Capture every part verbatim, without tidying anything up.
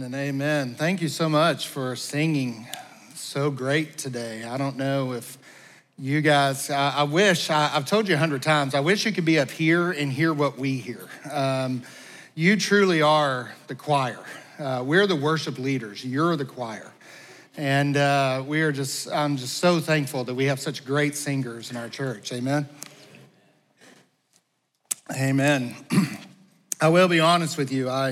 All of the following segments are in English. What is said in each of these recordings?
and amen. Thank you so much for singing so great today. I don't know if you guys, I, I wish, I, I've told you a hundred times, I wish you could be up here and hear what we hear. Um, you truly are the choir. Uh, we're the worship leaders. You're the choir. And uh, we are just, I'm just so thankful that we have such great singers in our church. Amen. Amen. I will be honest with you. I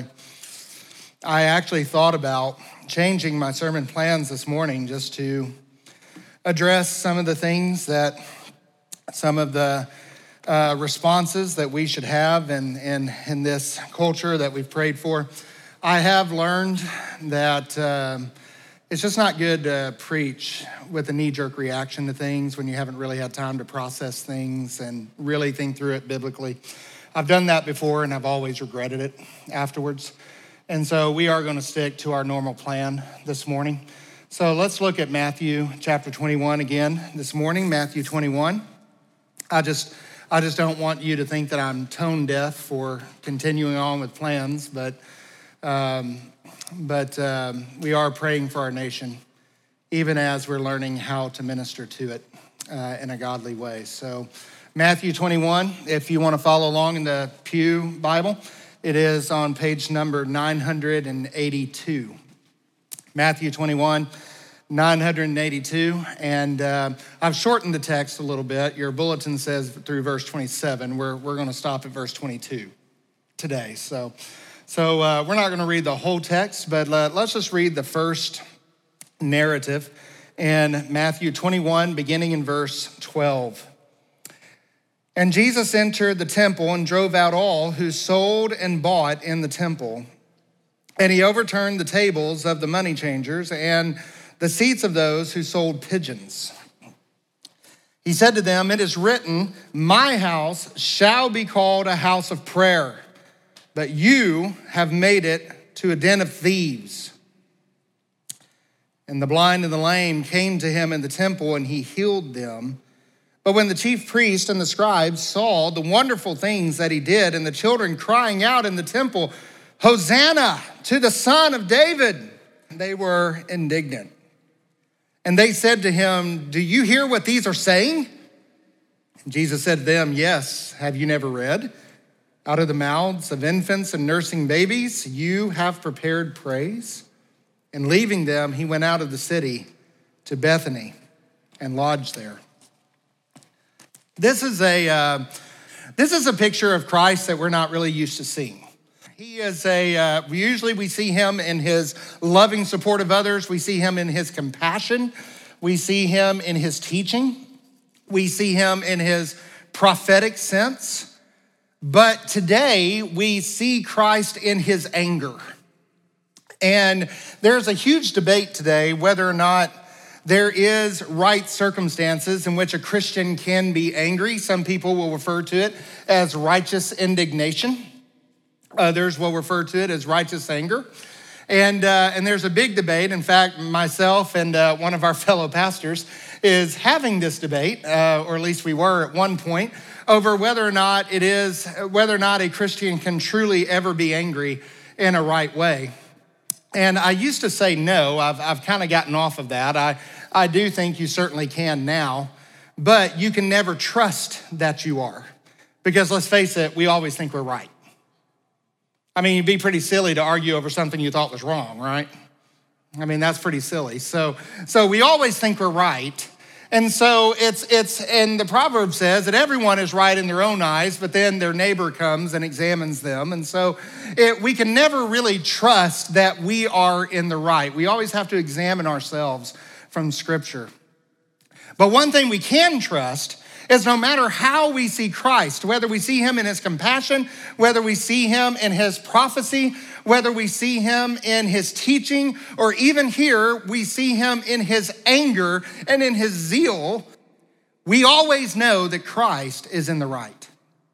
I actually thought about changing my sermon plans this morning just to address some of the things that, some of the uh, responses that we should have in, in, in this culture that we've prayed for. I have learned that um, it's just not good to preach with a knee-jerk reaction to things when you haven't really had time to process things and really think through it biblically. I've done that before and I've always regretted it afterwards. And so we are going to stick to our normal plan this morning. So let's look at Matthew chapter twenty-one again this morning, Matthew twenty-one. I just I just don't want you to think that I'm tone deaf for continuing on with plans, but um, but um, we are praying for our nation, even as we're learning how to minister to it uh, in a godly way. So Matthew twenty-one, if you want to follow along in the Pew Bible, it is on page number nine hundred eighty-two. Matthew twenty-one, nine hundred eighty-two. And uh, I've shortened the text a little bit. Your bulletin says through verse twenty-seven. We're, we're going to stop at verse twenty-two today. So, so uh, we're not going to read the whole text, but uh, let's just read the first narrative in Matthew twenty-one, beginning in verse twelve. And Jesus entered the temple and drove out all who sold and bought in the temple. And he overturned the tables of the money changers and the seats of those who sold pigeons. He said to them, "It is written, my house shall be called a house of prayer, but you have made it to a den of thieves." And the blind and the lame came to him in the temple, and he healed them. But when the chief priests and the scribes saw the wonderful things that he did, and the children crying out in the temple, "Hosanna to the Son of David," they were indignant. And they said to him, "Do you hear what these are saying?" And Jesus said to them, "Yes, have you never read? Out of the mouths of infants and nursing babies, you have prepared praise." And leaving them, he went out of the city to Bethany and lodged there. This is a uh, this is a picture of Christ that we're not really used to seeing. He is a, uh, usually we see him in his loving support of others. We see him in his compassion. We see him in his teaching. We see him in his prophetic sense. But today we see Christ in his anger. And there's a huge debate today whether or not there is right circumstances in which a Christian can be angry. Some people will refer to it as righteous indignation. Others will refer to it as righteous anger. And uh, and there's a big debate. In fact, myself and uh, one of our fellow pastors is having this debate, uh, or at least we were at one point, over whether or not it is, whether or not a Christian can truly ever be angry in a right way. And I used to say no. I've I've kind of gotten off of that. I, I do think you certainly can now, but you can never trust that you are. Because let's face it, we always think we're right. I mean, it'd be pretty silly to argue over something you thought was wrong, right? I mean, that's pretty silly. So, so we always think we're right. And so it's, it's, and the proverb says that everyone is right in their own eyes, but then their neighbor comes and examines them. And so it, we can never really trust that we are in the right. We always have to examine ourselves from Scripture. But one thing we can trust is no matter how we see Christ, whether we see him in his compassion, whether we see him in his prophecy, whether we see him in his teaching, or even here we see him in his anger and in his zeal, we always know that Christ is in the right.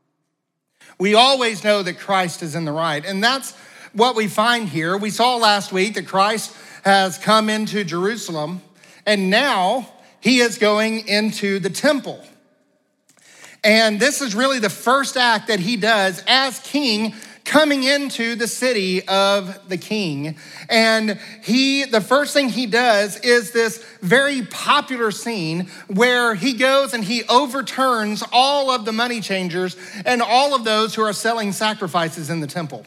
We always know that Christ is in the right. And that's what we find here. We saw last week that Christ has come into Jerusalem, and now he is going into the temple. And this is really the first act that he does as king coming into the city of the king. And he, the first thing he does is this very popular scene where he goes and he overturns all of the money changers and all of those who are selling sacrifices in the temple.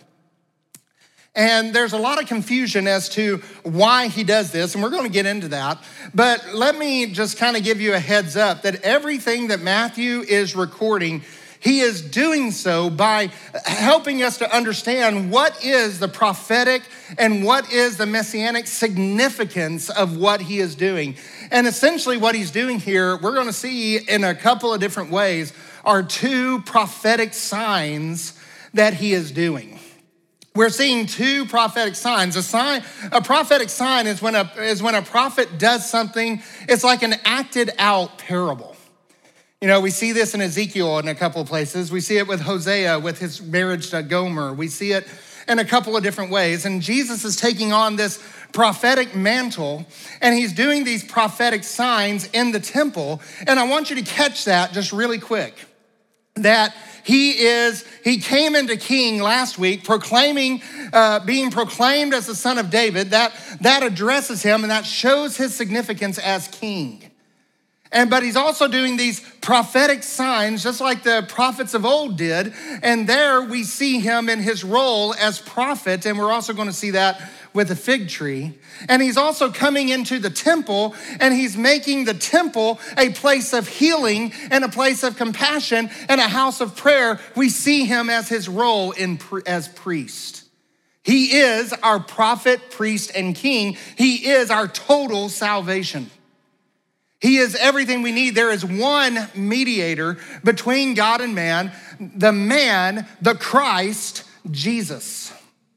And there's a lot of confusion as to why he does this, and we're going to get into that. But let me just kind of give you a heads up that everything that Matthew is recording, he is doing so by helping us to understand what is the prophetic and what is the messianic significance of what he is doing. And essentially what he's doing here, we're going to see in a couple of different ways, are two prophetic signs that he is doing. We're seeing two prophetic signs. A sign, a prophetic sign is when a, is when a prophet does something, it's like an acted out parable. You know, we see this in Ezekiel in a couple of places. We see it with Hosea, with his marriage to Gomer. We see it in a couple of different ways. And Jesus is taking on this prophetic mantle, and he's doing these prophetic signs in the temple. And I want you to catch that just really quick, that he is, he came into king last week proclaiming, uh, being proclaimed as the son of David. That, that addresses him and that shows his significance as king. And, but he's also doing these prophetic signs just like the prophets of old did. And there we see him in his role as prophet. And we're also going to see that with the fig tree. And he's also coming into the temple and he's making the temple a place of healing and a place of compassion and a house of prayer. We see him as his role in as priest. He is our prophet, priest, and king. He is our total salvation. He is everything we need. There is one mediator between God and man, the man, the Christ, Jesus.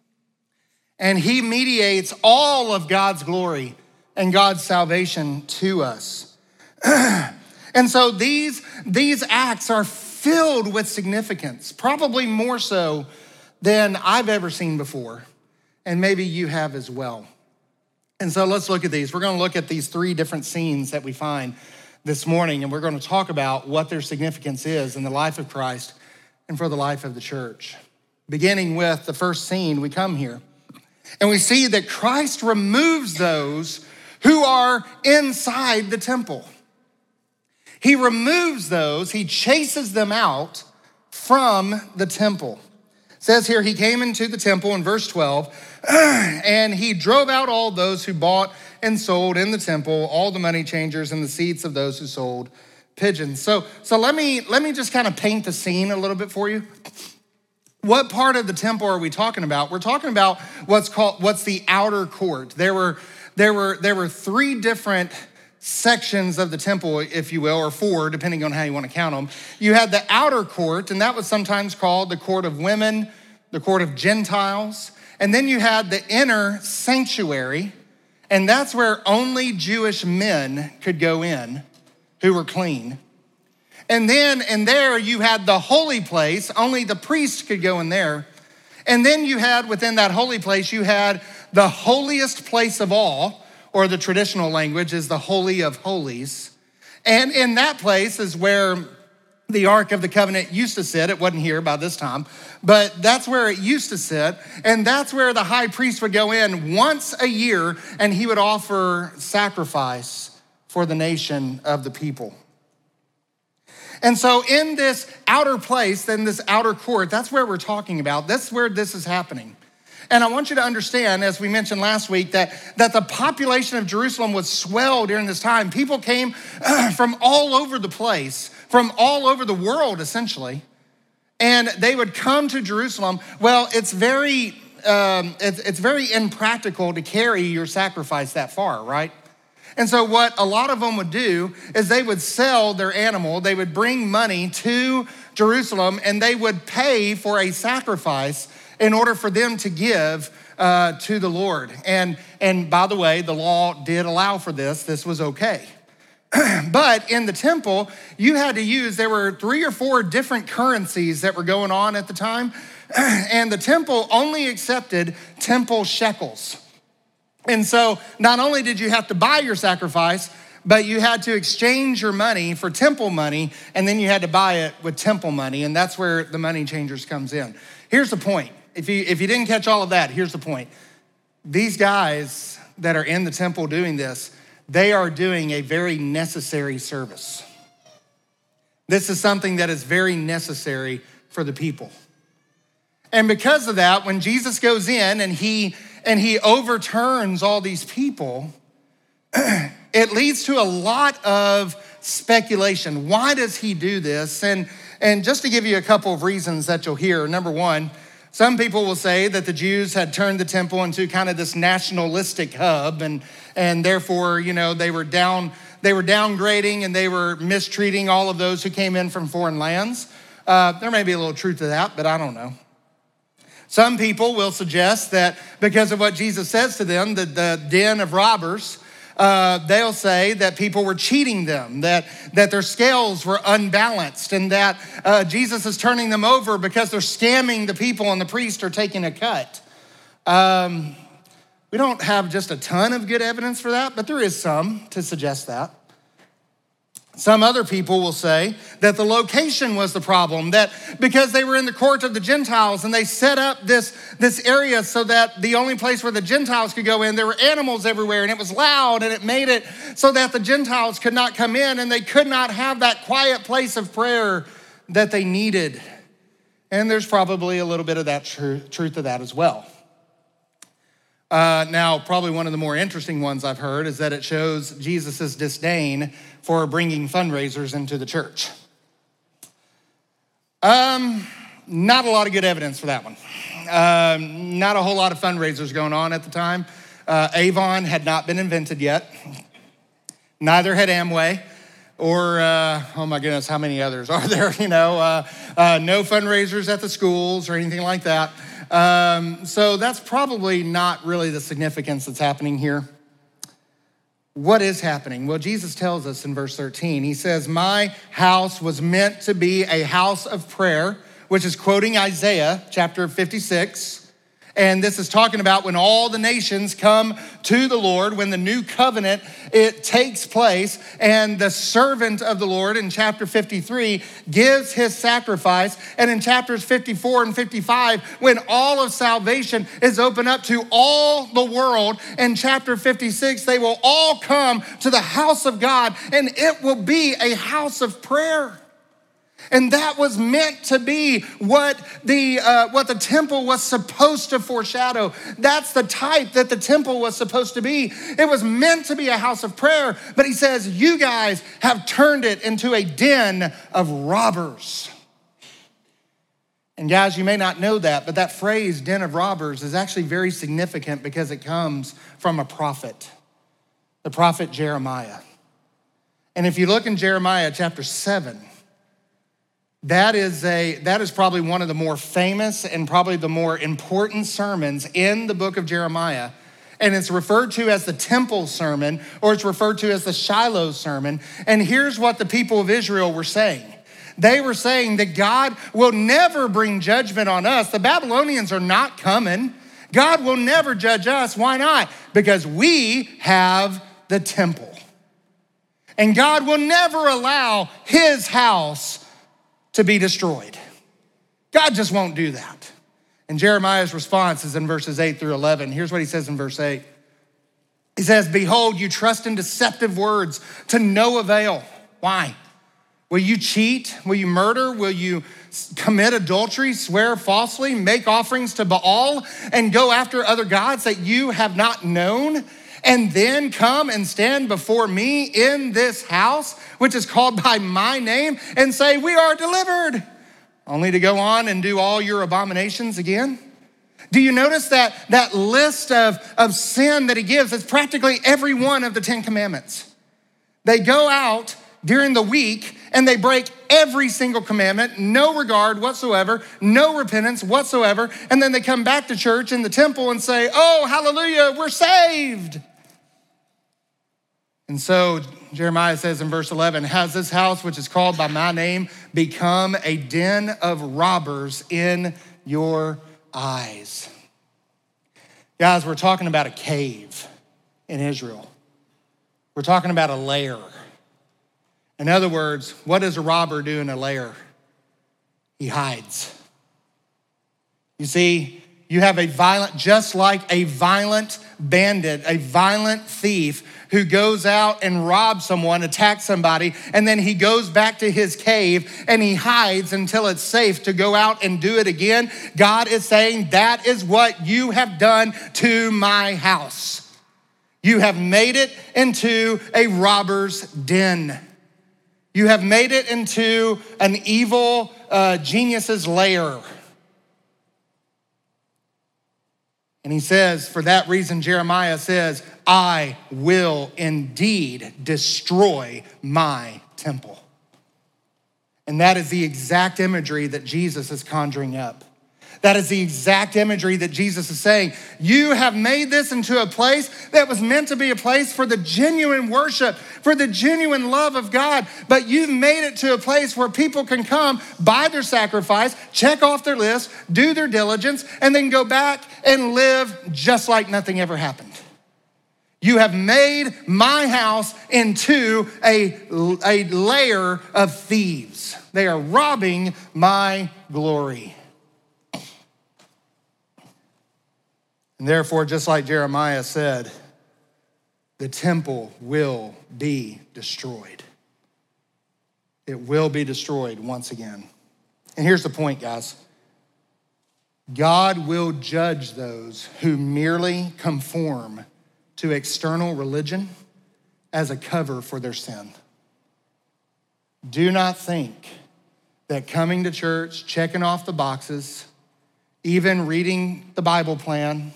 And he mediates all of God's glory and God's salvation to us. And so these, these acts are filled with significance, probably more so than I've ever seen before, and maybe you have as well. And so let's look at these. We're going to look at these three different scenes that we find this morning, and we're going to talk about what their significance is in the life of Christ and for the life of the church. Beginning with the first scene, we come here, and we see that Christ removes those who are inside the temple. He removes those, he chases them out from the temple. It says here, he came into the temple in verse twelve, and he drove out all those who bought and sold in the temple, all the money changers and the seats of those who sold pigeons. So, so let me let me just kind of paint the scene a little bit for you. What part of the temple are we talking about? We're talking about what's called what's the outer court. There were there were there were three different sections of the temple, if you will, or four, depending on how you want to count them. You had the outer court, and that was sometimes called the court of women, the court of Gentiles. And then you had the inner sanctuary, and that's where only Jewish men could go in who were clean. And then in there you had the holy place, only the priest could go in there. And then you had, within that holy place, you had the holiest place of all, or the traditional language is the Holy of Holies. And in that place is where the Ark of the Covenant used to sit. It wasn't here by this time, but that's where it used to sit. And that's where the high priest would go in once a year, and he would offer sacrifice for the nation of the people. And so in this outer place, in this outer court, that's where we're talking about. That's where this is happening. And I want you to understand, as we mentioned last week, that, that the population of Jerusalem was swell during this time. People came from all over the place, from all over the world, essentially. And they would come to Jerusalem. Well, it's very, um, it's, it's very impractical to carry your sacrifice that far, right? And so what a lot of them would do is they would sell their animal. They would bring money to Jerusalem, and they would pay for a sacrifice in order for them to give uh, to the Lord. And, and by the way, the law did allow for this. This was okay. But in the temple, you had to use, there were three or four different currencies that were going on at the time. And the temple only accepted temple shekels. And so not only did you have to buy your sacrifice, but you had to exchange your money for temple money, and then you had to buy it with temple money. And that's where the money changers comes in. Here's the point. if you, if you didn't catch all of that, here's the point. These guys that are in the temple doing this, they are doing a very necessary service. This is something that is very necessary for the people. And because of that, when Jesus goes in and he, and he overturns all these people, it leads to a lot of speculation. Why does he do this? And, and just to give you a couple of reasons that you'll hear. Number one, some people will say that the Jews had turned the temple into kind of this nationalistic hub, and, and therefore, you know, they were down, they were downgrading and they were mistreating all of those who came in from foreign lands. Uh, there may be a little truth to that, but I don't know. Some people will suggest that because of what Jesus says to them, that the den of robbers, Uh, they'll say that people were cheating them, that, that their scales were unbalanced, and that uh, Jesus is turning them over because they're scamming the people and the priests are taking a cut. Um, we don't have just a ton of good evidence for that, but there is some to suggest that. Some other people will say that the location was the problem, that because they were in the court of the Gentiles and they set up this, this area so that the only place where the Gentiles could go in, there were animals everywhere and it was loud and it made it so that the Gentiles could not come in and they could not have that quiet place of prayer that they needed. And there's probably a little bit of that tr- truth to that as well. Uh, now, probably one of the more interesting ones I've heard is that it shows Jesus' disdain for bringing fundraisers into the church. Um, not a lot of good evidence for that one. Um, not a whole lot of fundraisers going on at the time. Uh, Avon had not been invented yet. Neither had Amway. Or, uh, oh my goodness, how many others are there? You know, uh, uh, no fundraisers at the schools or anything like that. Um, so that's probably not really the significance that's happening here. What is happening? Well, Jesus tells us in verse thirteen, he says, my house was meant to be a house of prayer, which is quoting Isaiah chapter fifty-six. And this is talking about when all the nations come to the Lord, when the new covenant, it takes place, and the servant of the Lord in chapter fifty-three gives his sacrifice. And in chapters fifty-four and fifty-five, when all of salvation is open up to all the world, in chapter fifty-six, they will all come to the house of God, and it will be a house of prayer. And that was meant to be what the uh, what the temple was supposed to foreshadow. That's the type that the temple was supposed to be. It was meant to be a house of prayer, but he says, you guys have turned it into a den of robbers. And guys, you may not know that, but that phrase, den of robbers, is actually very significant because it comes from a prophet, the prophet Jeremiah. And if you look in Jeremiah chapter seven, That is a that is probably one of the more famous and probably the more important sermons in the book of Jeremiah. And it's referred to as the temple sermon, or it's referred to as the Shiloh sermon. And here's what the people of Israel were saying. They were saying that God will never bring judgment on us. The Babylonians are not coming. God will never judge us. Why not? Because we have the temple. And God will never allow his house to be destroyed. God just won't do that. And Jeremiah's response is in verses eight through eleven. Here's what he says in verse eight. He says, behold, you trust in deceptive words to no avail. Why? Will you cheat? Will you murder? Will you commit adultery, swear falsely, make offerings to Baal, and go after other gods that you have not known? And then come and stand before me in this house, which is called by my name, and say, we are delivered, only to go on and do all your abominations again? Do you notice that that list of, of sin that he gives is practically every one of the Ten Commandments? They go out during the week and they break every single commandment, no regard whatsoever, no repentance whatsoever, and then they come back to church in the temple and say, oh, hallelujah, we're saved. And so Jeremiah says in verse eleven, has this house, which is called by my name, become a den of robbers in your eyes? Guys, we're talking about a cave in Israel. We're talking about a lair. In other words, what does a robber do in a lair? He hides. You see, You have a violent, just like a violent bandit, a violent thief who goes out and robs someone, attacks somebody, and then he goes back to his cave and he hides until it's safe to go out and do it again. God is saying, that is what you have done to my house. You have made it into a robber's den. You have made it into an evil uh, genius's lair. And he says, for that reason, Jeremiah says, I will indeed destroy my temple. And that is the exact imagery that Jesus is conjuring up. That is the exact imagery that Jesus is saying. You have made this into a place that was meant to be a place for the genuine worship, for the genuine love of God. But you've made it to a place where people can come, buy their sacrifice, check off their list, do their diligence, and then go back and live just like nothing ever happened. You have made my house into a, a lair of thieves. They are robbing my glory. And therefore, just like Jeremiah said, the temple will be destroyed. It will be destroyed once again. And here's the point, guys. God will judge those who merely conform to external religion as a cover for their sin. Do not think that coming to church, checking off the boxes, even reading the Bible plan,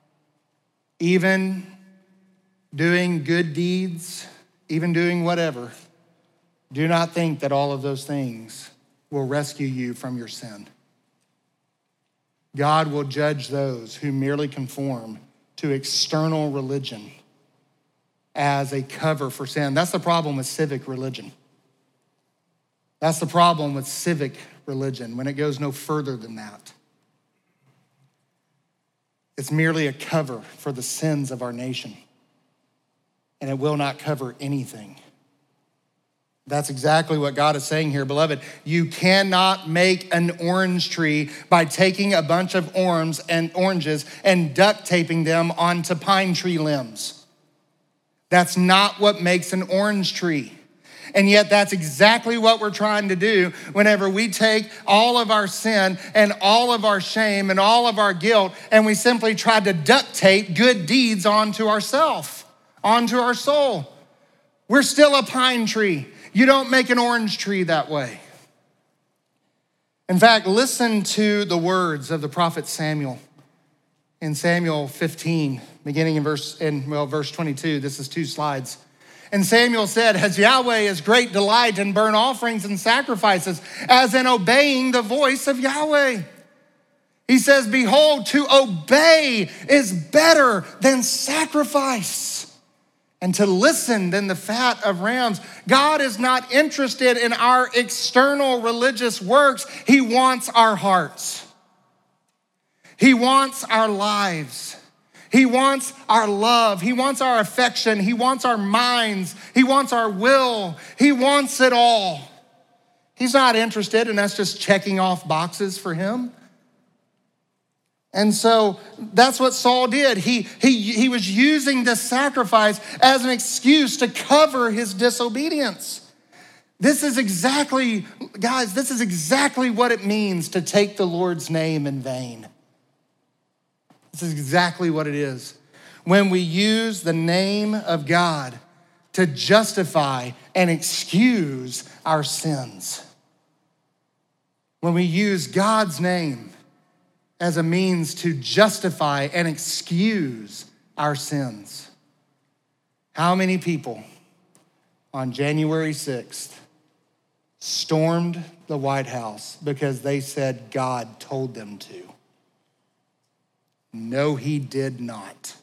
even doing good deeds, even doing whatever, do not think that all of those things will rescue you from your sin. God will judge those who merely conform to external religion as a cover for sin. That's the problem with civic religion. That's the problem with civic religion when it goes no further than that. It's merely a cover for the sins of our nation, and it will not cover anything. That's exactly what God is saying here, beloved. You cannot make an orange tree by taking a bunch of oranges and oranges and duct taping them onto pine tree limbs. That's not what makes an orange tree. And yet that's exactly what we're trying to do whenever we take all of our sin and all of our shame and all of our guilt and we simply try to duct tape good deeds onto ourselves, onto our soul. We're still a pine tree. You don't make an orange tree that way. In fact, listen to the words of the prophet Samuel in Samuel fifteen, beginning in verse, in, well, verse twenty-two. This is two slides. And Samuel said, has Yahweh his great delight in burnt offerings and sacrifices, as in obeying the voice of Yahweh? He says, behold, to obey is better than sacrifice, and to listen than the fat of rams. God is not interested in our external religious works. He wants our hearts. He wants our lives. He wants our love. He wants our affection. He wants our minds. He wants our will. He wants it all. He's not interested in us just checking off boxes for him. And so that's what Saul did. He, he, he was using this sacrifice as an excuse to cover his disobedience. This is exactly, guys, this is exactly what it means to take the Lord's name in vain. This is exactly what it is. When we use the name of God to justify and excuse our sins. When we use God's name as a means to justify and excuse our sins. How many people on January sixth stormed the White House because they said God told them to? No, he did not.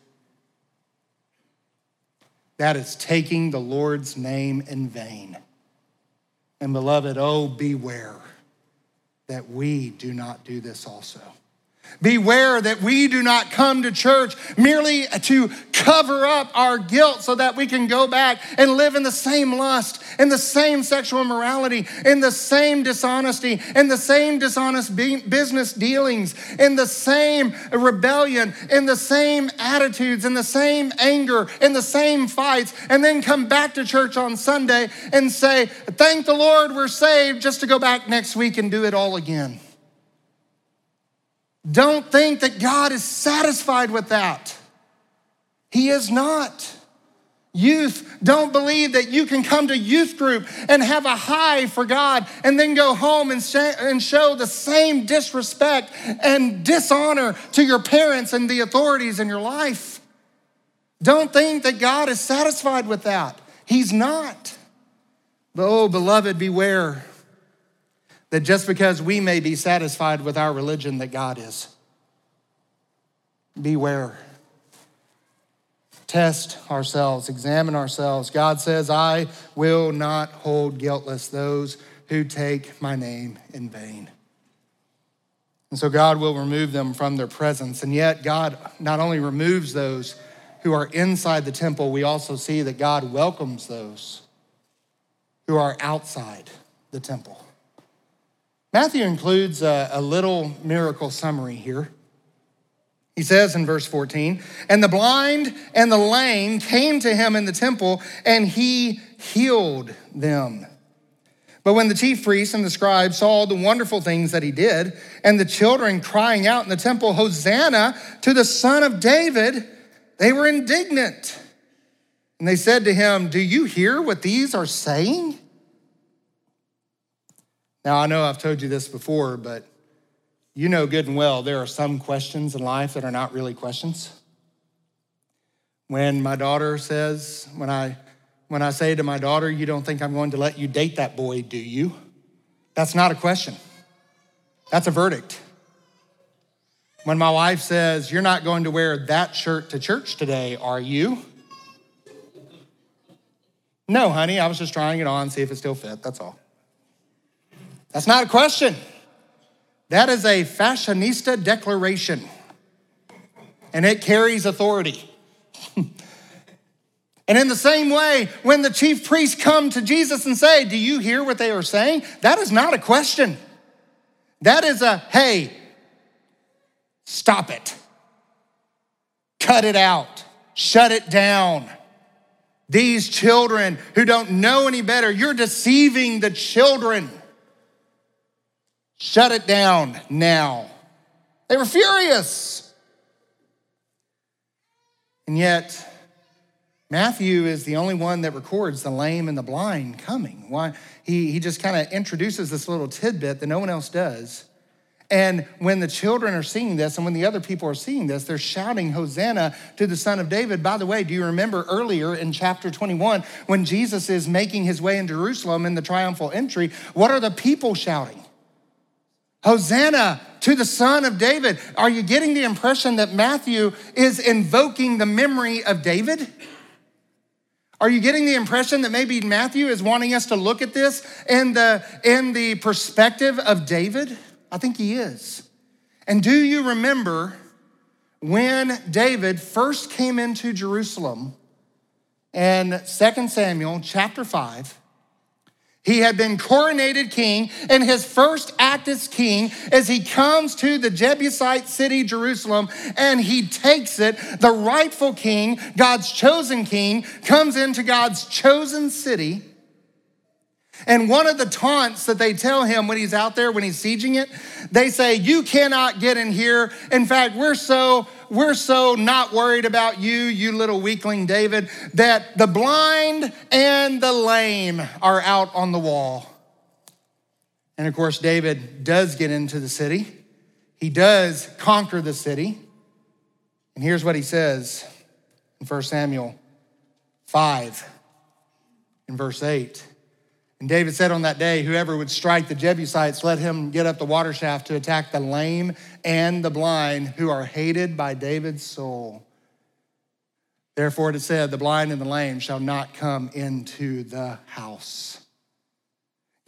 That is taking the Lord's name in vain. And beloved, oh, beware that we do not do this also. Beware that we do not come to church merely to cover up our guilt so that we can go back and live in the same lust, in the same sexual immorality, in the same dishonesty, in the same dishonest business dealings, in the same rebellion, in the same attitudes, in the same anger, in the same fights, and then come back to church on Sunday and say, thank the Lord we're saved, just to go back next week and do it all again. Don't think that God is satisfied with that. He is not. Youth, don't believe that you can come to youth group and have a high for God and then go home and, sh- and show the same disrespect and dishonor to your parents and the authorities in your life. Don't think that God is satisfied with that. He's not. But oh, beloved, beware that just because we may be satisfied with our religion, that God is. Beware. Test ourselves, examine ourselves. God says, I will not hold guiltless those who take my name in vain. And so God will remove them from their presence. And yet God not only removes those who are inside the temple, we also see that God welcomes those who are outside the temple. Matthew includes a, a little miracle summary here. He says in verse fourteen, and the blind and the lame came to him in the temple, and he healed them. But when the chief priests and the scribes saw the wonderful things that he did, and the children crying out in the temple, Hosanna to the Son of David, they were indignant. And they said to him, do you hear what these are saying? Now, I know I've told you this before, but you know good and well there are some questions in life that are not really questions. When my daughter says, when I when I say to my daughter, you don't think I'm going to let you date that boy, do you? That's not a question. That's a verdict. When my wife says, you're not going to wear that shirt to church today, are you? No, honey, I was just trying it on, see if it still fit, that's all. That's not a question. That is a fashionista declaration, and it carries authority. And in the same way, when the chief priests come to Jesus and say, do you hear what they are saying? That is not a question. That is a, hey, stop it. Cut it out. Shut it down. These children who don't know any better, you're deceiving the children. Shut it down now. They were furious. And yet, Matthew is the only one that records the lame and the blind coming. Why? He, he just kind of introduces this little tidbit that no one else does. And when the children are seeing this and when the other people are seeing this, they're shouting, Hosanna to the Son of David. By the way, do you remember earlier in chapter twenty-one when Jesus is making his way in Jerusalem in the triumphal entry, what are the people shouting? Hosanna to the Son of David. Are you getting the impression that Matthew is invoking the memory of David? Are you getting the impression that maybe Matthew is wanting us to look at this in the, in the perspective of David? I think he is. And do you remember when David first came into Jerusalem in Second Samuel chapter five? He had been coronated king, and his first act as king is he comes to the Jebusite city, Jerusalem, and he takes it. The rightful king, God's chosen king, comes into God's chosen city. And one of the taunts that they tell him when he's out there, when he's sieging it, they say, you cannot get in here. In fact, we're so we're so not worried about you, you little weakling David, that the blind and the lame are out on the wall. And of course, David does get into the city. He does conquer the city. And here's what he says in First Samuel five, in verse eight. And David said on that day, whoever would strike the Jebusites, let him get up the water shaft to attack the lame and the blind who are hated by David's soul. Therefore it is said, the blind and the lame shall not come into the house.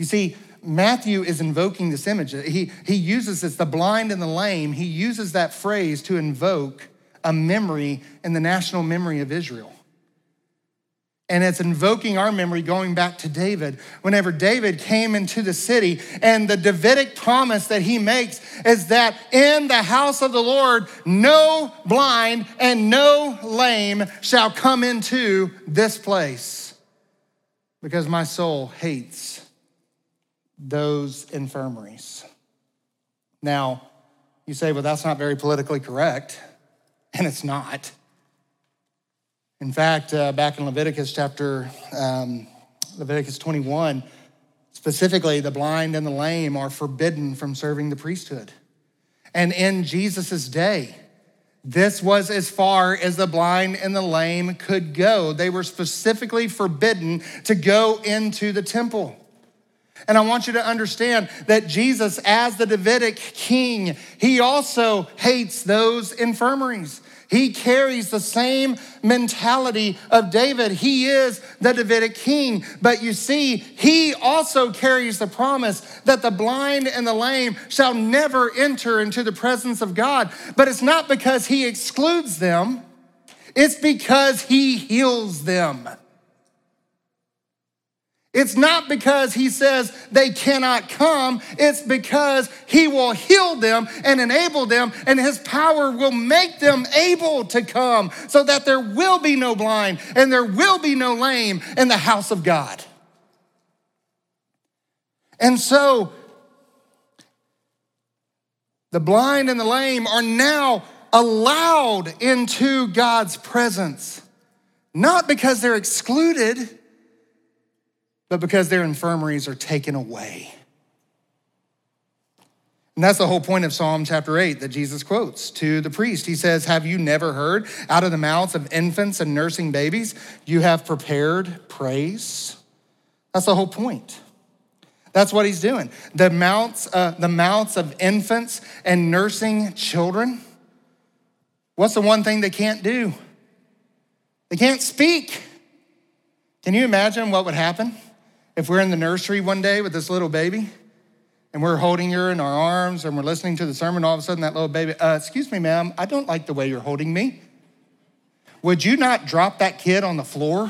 You see, Matthew is invoking this image. He, he uses this, the blind and the lame, he uses that phrase to invoke a memory in the national memory of Israel. And it's invoking our memory going back to David. Whenever David came into the city, and the Davidic promise that he makes is that in the house of the Lord, no blind and no lame shall come into this place, because my soul hates those infirmaries. Now, you say, well, that's not very politically correct, and it's not. In fact, uh, back in Leviticus chapter, um, Leviticus twenty-one, specifically, the blind and the lame are forbidden from serving the priesthood. And in Jesus' day, this was as far as the blind and the lame could go. They were specifically forbidden to go into the temple. And I want you to understand that Jesus, as the Davidic king, he also hates those infirmaries. He carries the same mentality of David. He is the Davidic king. But you see, he also carries the promise that the blind and the lame shall never enter into the presence of God. But it's not because he excludes them. It's because he heals them. It's not because he says they cannot come. It's because he will heal them and enable them, and his power will make them able to come, so that there will be no blind and there will be no lame in the house of God. And so the blind and the lame are now allowed into God's presence, not because they're excluded, but because their infirmaries are taken away. And that's the whole point of Psalm chapter eight that Jesus quotes to the priest. He says, have you never heard, out of the mouths of infants and nursing babies, you have prepared praise? That's the whole point. That's what he's doing. The mouths, uh, the mouths of infants and nursing children. What's the one thing they can't do? They can't speak. Can you imagine what would happen if we're in the nursery one day with this little baby and we're holding her in our arms and we're listening to the sermon, all of a sudden that little baby, uh, excuse me, ma'am, I don't like the way you're holding me. Would you not drop that kid on the floor?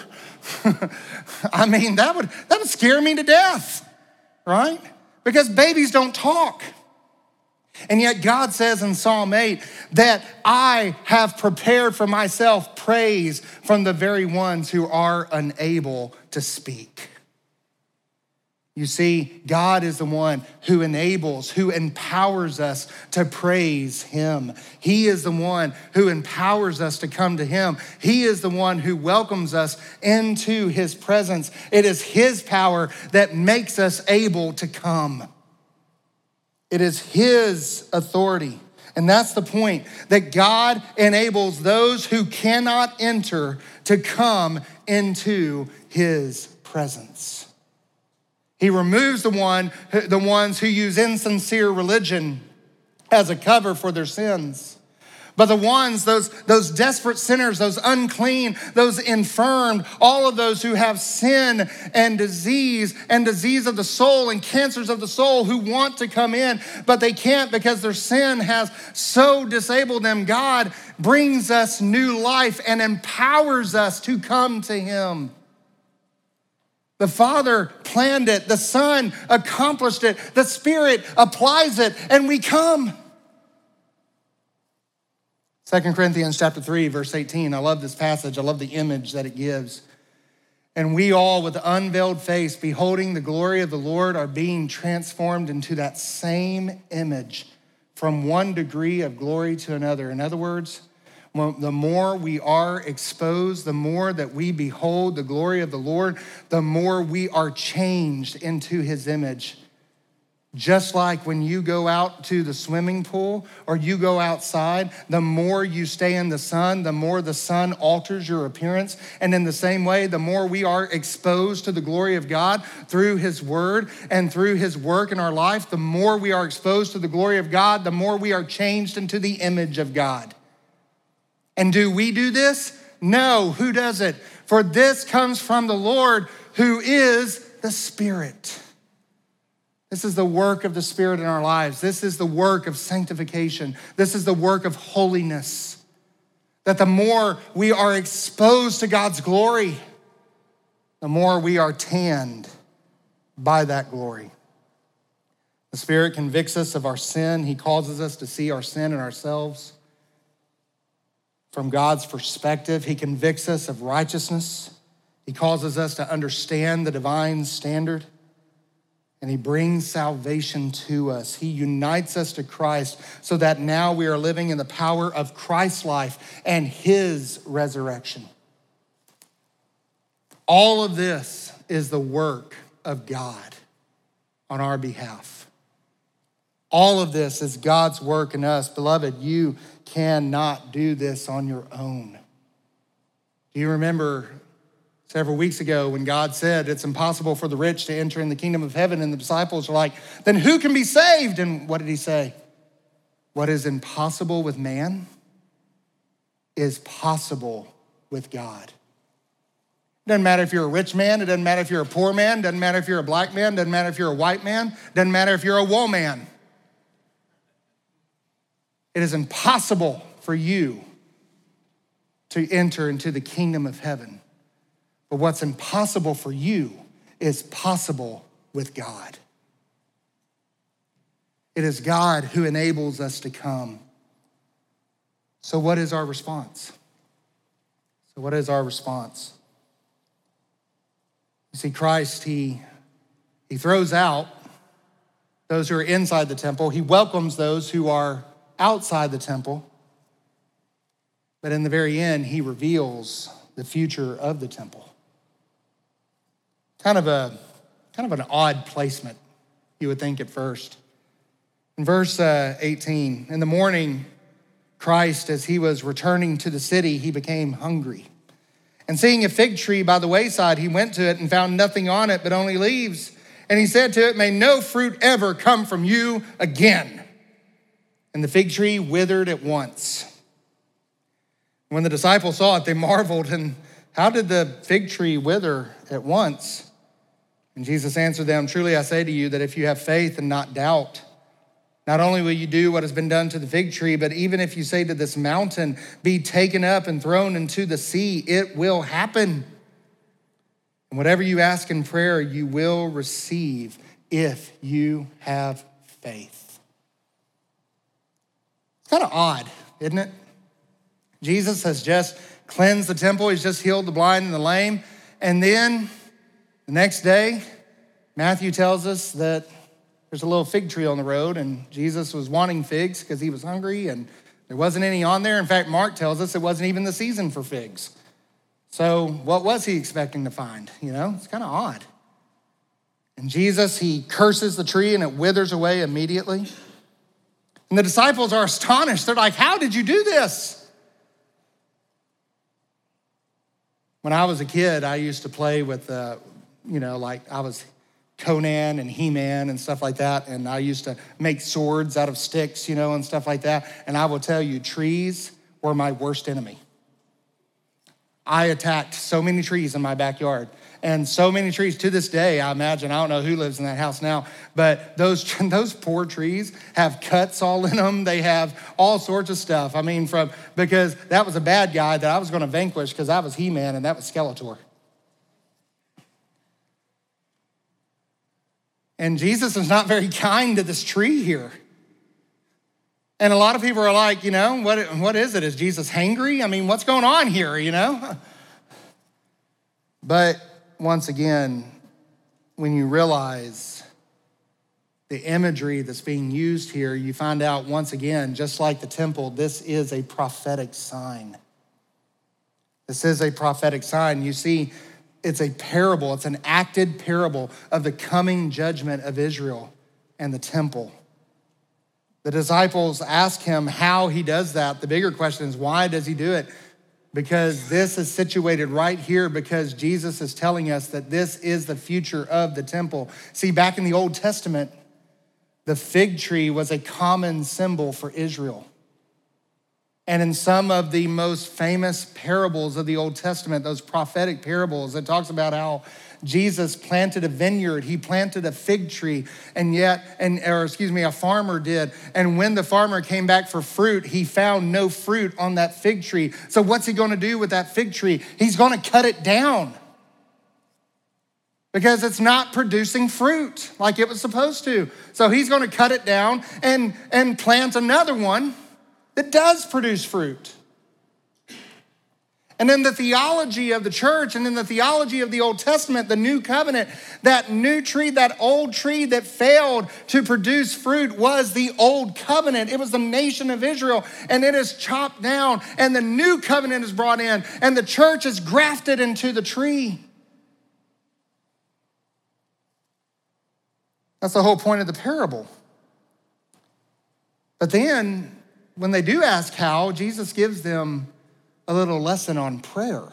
I mean, that would, that would scare me to death, right? Because babies don't talk. And yet God says in Psalm eight that I have prepared for myself praise from the very ones who are unable to speak. You see, God is the one who enables, who empowers us to praise him. He is the one who empowers us to come to him. He is the one who welcomes us into his presence. It is his power that makes us able to come. It is his authority. And that's the point, that God enables those who cannot enter to come into his presence. He removes the one, the ones who use insincere religion as a cover for their sins. But the ones, those, those desperate sinners, those unclean, those infirmed, all of those who have sin and disease and disease of the soul and cancers of the soul who want to come in, but they can't because their sin has so disabled them, God brings us new life and empowers us to come to him. The Father planned it. The Son accomplished it. The Spirit applies it, and we come. Second Corinthians chapter three, verse eighteen. I love this passage. I love the image that it gives. And we all, with unveiled face, beholding the glory of the Lord, are being transformed into that same image from one degree of glory to another. In other words, the more we are exposed, the more that we behold the glory of the Lord, the more we are changed into his image. Just like when you go out to the swimming pool or you go outside, the more you stay in the sun, the more the sun alters your appearance. And in the same way, the more we are exposed to the glory of God through his word and through his work in our life, the more we are exposed to the glory of God, the more we are changed into the image of God. And do we do this? No. Who does it? For this comes from the Lord, who is the Spirit. This is the work of the Spirit in our lives. This is the work of sanctification. This is the work of holiness. That the more we are exposed to God's glory, the more we are tanned by that glory. The Spirit convicts us of our sin. He causes us to see our sin in ourselves from God's perspective. He convicts us of righteousness. He causes us to understand the divine standard. And he brings salvation to us. He unites us to Christ so that now we are living in the power of Christ's life and his resurrection. All of this is the work of God on our behalf. All of this is God's work in us. Beloved, you cannot do this on your own. Do you remember several weeks ago when God said it's impossible for the rich to enter in the kingdom of heaven, and the disciples were like, then who can be saved? And what did he say? What is impossible with man is possible with God. It doesn't matter if you're a rich man. It doesn't matter if you're a poor man. It doesn't matter if you're a black man. It doesn't matter if you're a white man. It doesn't matter if you're a woe man. It is impossible for you to enter into the kingdom of heaven. But what's impossible for you is possible with God. It is God who enables us to come. So what is our response? So what is our response? You see, Christ, he, he throws out those who are inside the temple. He welcomes those who are outside the temple. But in the very end, he reveals the future of the temple. Kind of a kind of an odd placement, you would think at first. In verse uh, eighteen, in the morning, Christ, as he was returning to the city, he became hungry. And seeing a fig tree by the wayside, he went to it and found nothing on it but only leaves. And he said to it, may no fruit ever come from you again. And the fig tree withered at once. When the disciples saw it, they marveled, and how did the fig tree wither at once? And Jesus answered them, truly I say to you that if you have faith and not doubt, not only will you do what has been done to the fig tree, but even if you say to this mountain, be taken up and thrown into the sea, it will happen. And whatever you ask in prayer, you will receive if you have faith. It's kind of odd, isn't it? Jesus has just cleansed the temple. He's just healed the blind and the lame. And then the next day, Matthew tells us that there's a little fig tree on the road, and Jesus was wanting figs because he was hungry, and there wasn't any on there. In fact, Mark tells us it wasn't even the season for figs. So what was he expecting to find? You know, it's kind of odd. And Jesus, he curses the tree, and it withers away immediately. And the disciples are astonished. They're like, how did you do this? When I was a kid, I used to play with, uh, you know, like I was Conan and He-Man and stuff like that. And I used to make swords out of sticks, you know, and stuff like that. And I will tell you, trees were my worst enemy. I attacked so many trees in my backyard. And so many trees to this day, I imagine, I don't know who lives in that house now, but those, those poor trees have cuts all in them. They have all sorts of stuff. I mean, from because that was a bad guy that I was going to vanquish because I was He-Man and that was Skeletor. And Jesus is not very kind to this tree here. And a lot of people are like, you know, what, what is it? Is Jesus hangry? I mean, what's going on here, you know? But once again, when you realize the imagery that's being used here, you find out once again, just like the temple, this is a prophetic sign. This is a prophetic sign. You see, it's a parable. It's an acted parable of the coming judgment of Israel and the temple. The disciples ask him how he does that. The bigger question is, why does he do it? Because this is situated right here because Jesus is telling us that this is the future of the temple. See, back in the Old Testament, the fig tree was a common symbol for Israel. And in some of the most famous parables of the Old Testament, those prophetic parables, it talks about how Jesus planted a vineyard, he planted a fig tree, and yet, and or excuse me, a farmer did. And when the farmer came back for fruit, he found no fruit on that fig tree. So what's he gonna do with that fig tree? He's gonna cut it down because it's not producing fruit like it was supposed to. So he's gonna cut it down and, and plant another one that does produce fruit. And in the theology of the church and in the theology of the Old Testament, the new covenant, that new tree, that old tree that failed to produce fruit was the old covenant. It was the nation of Israel, and it is chopped down, and the new covenant is brought in, and the church is grafted into the tree. That's the whole point of the parable. But then, when they do ask how, Jesus gives them a little lesson on prayer.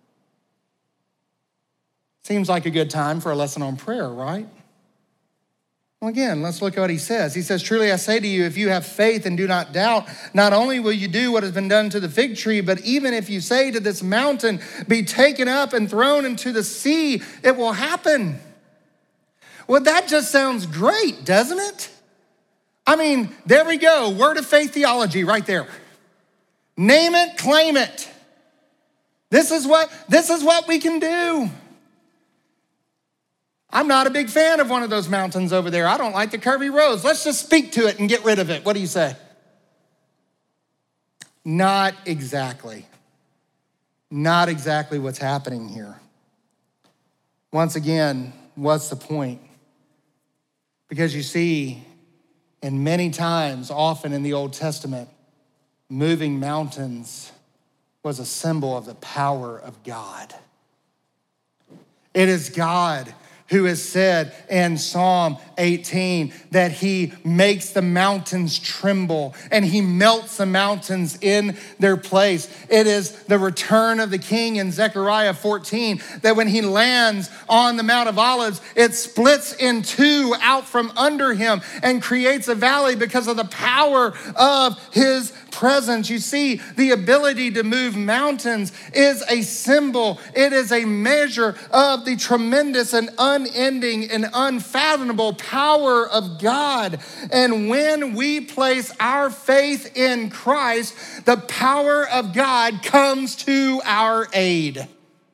Seems like a good time for a lesson on prayer, right? Well, again, let's look at what he says. He says, truly I say to you, if you have faith and do not doubt, not only will you do what has been done to the fig tree, but even if you say to this mountain, be taken up and thrown into the sea, it will happen. Well, that just sounds great, doesn't it? I mean, there we go, word of faith theology right there. Name it, claim it. This is what, this is what we can do. I'm not a big fan of one of those mountains over there. I don't like the curvy roads. Let's just speak to it and get rid of it. What do you say? Not exactly. Not exactly what's happening here. Once again, what's the point? Because you see, and many times, often in the Old Testament, moving mountains was a symbol of the power of God. It is God who has said in Psalm eighteen that he makes the mountains tremble and he melts the mountains in their place. It is the return of the king in Zechariah fourteen that when he lands on the Mount of Olives, it splits in two out from under him and creates a valley because of the power of his presence. You see, the ability to move mountains is a symbol. It is a measure of the tremendous and unending and unfathomable power of God. And when we place our faith in Christ, the power of God comes to our aid.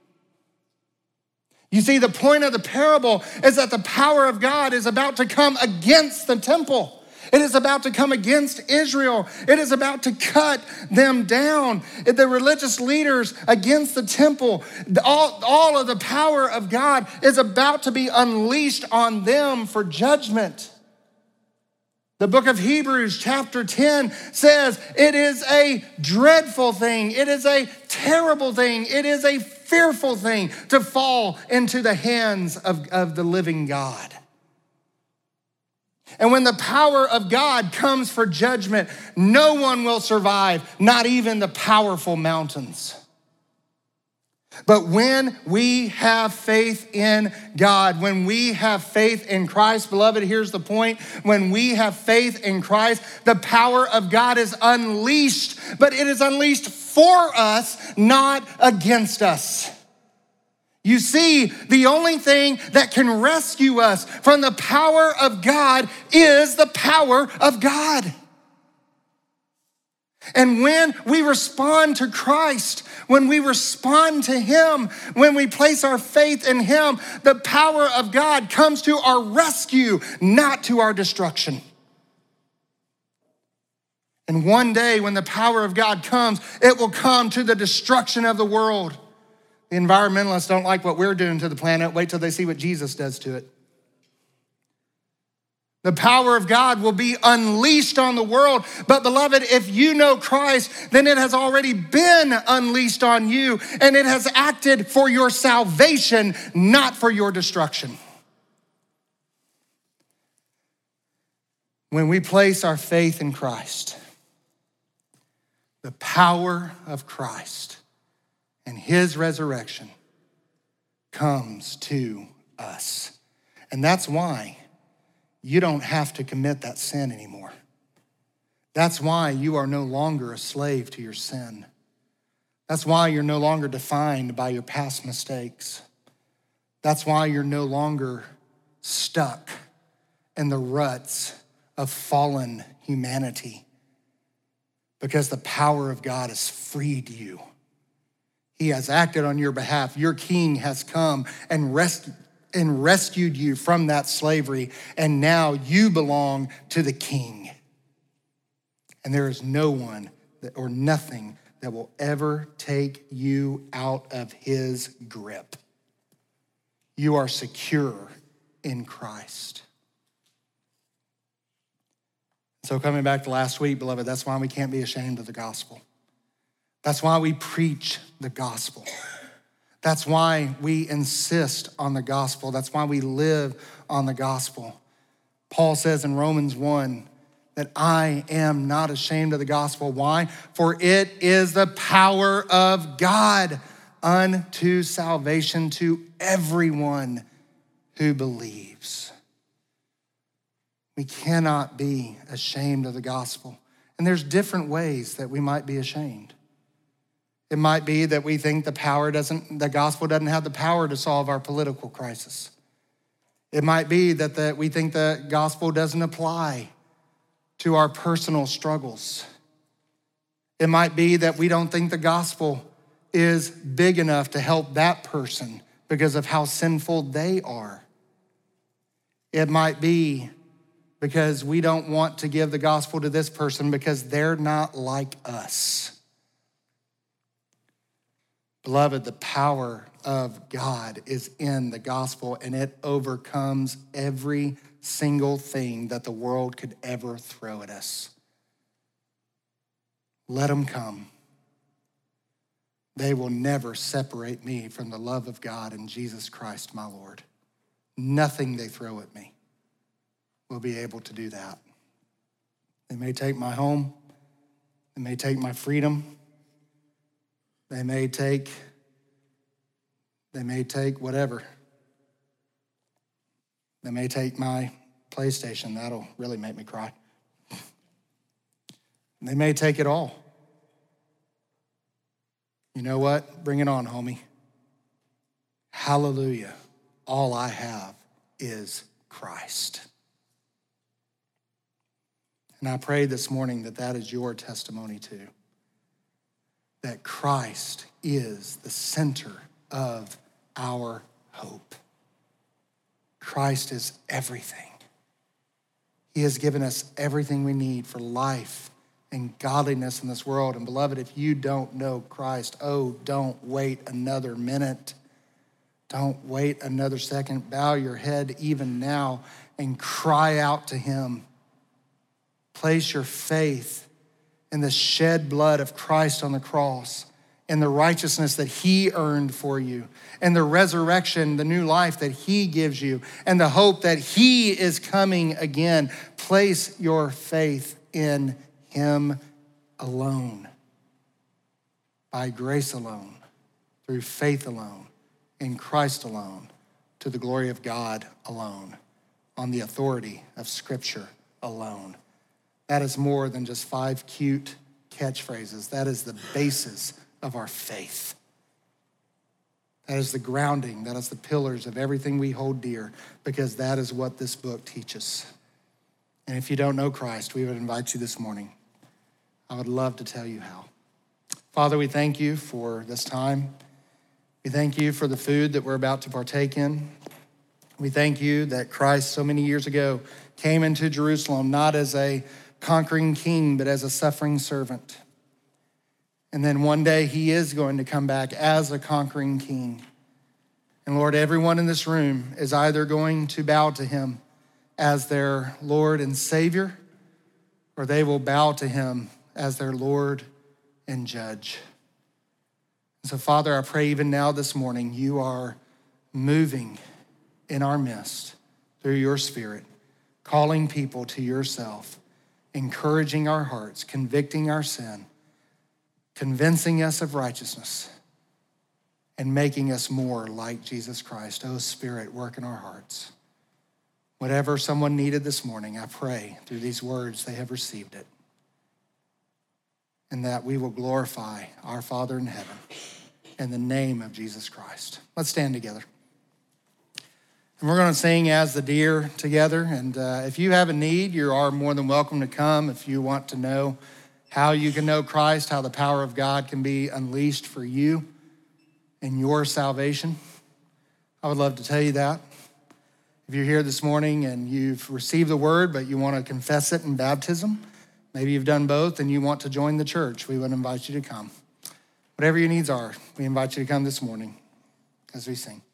You see, the point of the parable is that the power of God is about to come against the temple. It is about to come against Israel. It is about to cut them down. The religious leaders against the temple, all, all of the power of God is about to be unleashed on them for judgment. The book of Hebrews chapter ten says it is a dreadful thing. It is a terrible thing. It is a fearful thing to fall into the hands of, of the living God. And when the power of God comes for judgment, no one will survive, not even the powerful mountains. But when we have faith in God, when we have faith in Christ, beloved, here's the point. When we have faith in Christ, the power of God is unleashed, but it is unleashed for us, not against us. You see, the only thing that can rescue us from the power of God is the power of God. And when we respond to Christ, when we respond to him, when we place our faith in him, the power of God comes to our rescue, not to our destruction. And one day when the power of God comes, it will come to the destruction of the world. The environmentalists don't like what we're doing to the planet. Wait till they see what Jesus does to it. The power of God will be unleashed on the world. But beloved, if you know Christ, then it has already been unleashed on you, and it has acted for your salvation, not for your destruction. When we place our faith in Christ, the power of Christ and his resurrection comes to us. And that's why you don't have to commit that sin anymore. That's why you are no longer a slave to your sin. That's why you're no longer defined by your past mistakes. That's why you're no longer stuck in the ruts of fallen humanity, because the power of God has freed you. He has acted on your behalf. Your King has come and rescued and rescued you from that slavery, and now you belong to the King. And there is no one that, or nothing that will ever take you out of his grip. You are secure in Christ. So coming back to last week, beloved, that's why we can't be ashamed of the gospel. That's why we preach the gospel. That's why we insist on the gospel. That's why we live on the gospel. Paul says in Romans one that I am not ashamed of the gospel. Why? For it is the power of God unto salvation to everyone who believes. We cannot be ashamed of the gospel. And there's different ways that we might be ashamed. It might be that we think the power doesn't, the gospel doesn't have the power to solve our political crisis. It might be that the, we think the gospel doesn't apply to our personal struggles. It might be that we don't think the gospel is big enough to help that person because of how sinful they are. It might be because we don't want to give the gospel to this person because they're not like us. Beloved, the power of God is in the gospel, and it overcomes every single thing that the world could ever throw at us. Let them come. They will never separate me from the love of God in Jesus Christ, my Lord. Nothing they throw at me will be able to do that. They may take my home. They may take my freedom. They may take, they may take whatever. They may take my PlayStation. That'll really make me cry. They may take it all. You know what? Bring it on, homie. Hallelujah. All I have is Christ. And I pray this morning that that is your testimony too. That Christ is the center of our hope. Christ is everything. He has given us everything we need for life and godliness in this world. And beloved, if you don't know Christ, oh, don't wait another minute. Don't wait another second. Bow your head even now and cry out to him. Place your faith in the shed blood of Christ on the cross, and the righteousness that he earned for you, and the resurrection, the new life that he gives you, and the hope that he is coming again. Place your faith in him alone, by grace alone, through faith alone, in Christ alone, to the glory of God alone, on the authority of Scripture alone. That is more than just five cute catchphrases. That is the basis of our faith. That is the grounding. That is the pillars of everything we hold dear, because that is what this book teaches. And if you don't know Christ, we would invite you this morning. I would love to tell you how. Father, we thank you for this time. We thank you for the food that we're about to partake in. We thank you that Christ so many years ago came into Jerusalem not as a conquering king, but as a suffering servant. And then one day he is going to come back as a conquering king. And Lord, everyone in this room is either going to bow to him as their Lord and Savior, or they will bow to him as their Lord and Judge. And so, Father, I pray even now this morning, you are moving in our midst through your Spirit, calling people to yourself, encouraging our hearts, convicting our sin, convincing us of righteousness, and making us more like Jesus Christ. Oh, Spirit, work in our hearts. Whatever someone needed this morning, I pray through these words they have received it. and that we will glorify our Father in heaven in the name of Jesus Christ. Let's stand together. And we're going to sing As the Deer together. And uh, if you have a need, you are more than welcome to come. If you want to know how you can know Christ, how the power of God can be unleashed for you in your salvation, I would love to tell you that. If you're here this morning and you've received the word, but you want to confess it in baptism, maybe you've done both and you want to join the church, we would invite you to come. Whatever your needs are, we invite you to come this morning as we sing.